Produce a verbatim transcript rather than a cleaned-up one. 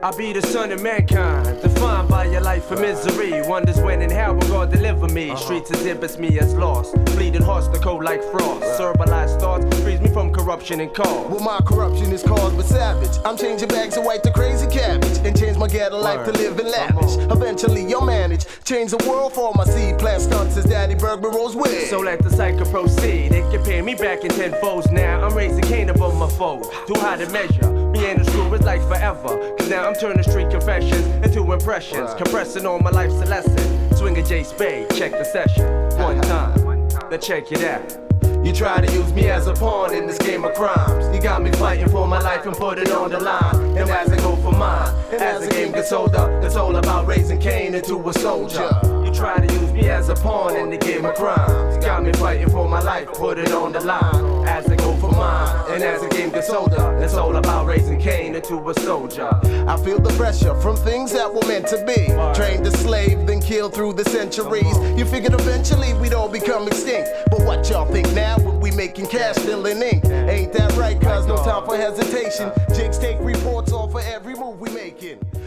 I'll be the son of mankind, defined by your life of misery. Wonders when and how will God deliver me. Uh-huh. Streets exhibits me as lost, bleeding hearts that cold like frost. Right. Cerebalized thoughts frees me from corruption and cause. Well, my corruption is caused with savage. I'm changing bags of white to crazy cabbage, and change my ghetto life to live in lavish. Eventually you'll manage, change the world for my seed. Plant stunts as Daddy Bergman rolls with. So let the cycle proceed. It can pay me back in ten folds now. I'm raising Cain above my foes. Too high to measure. Me and the screw is like forever. Cause now I'm turning street confessions into impressions. Right. Compressing all my life's a lesson. Swing a J Spade, check the session. One time, then check it out. You try to use me as a pawn in this game of crimes. You got me fighting for my life and put it on the line. And as I go for mine, and as the game gets older, it's all about raising Cain into a soldier. You try to use me as a pawn in the game of crimes. You got me fighting for my life, put it on the line. As I go for mine, and as the game gets older, it's all about raising Cain into a soldier. I feel the pressure from things that were meant to be. Trained as slave, then killed through the centuries. You figured eventually we'd all become extinct. But what y'all think now? We making cash, filling ink. Ain't that right, cuz no time for hesitation. Jigs take reports off for every move we making.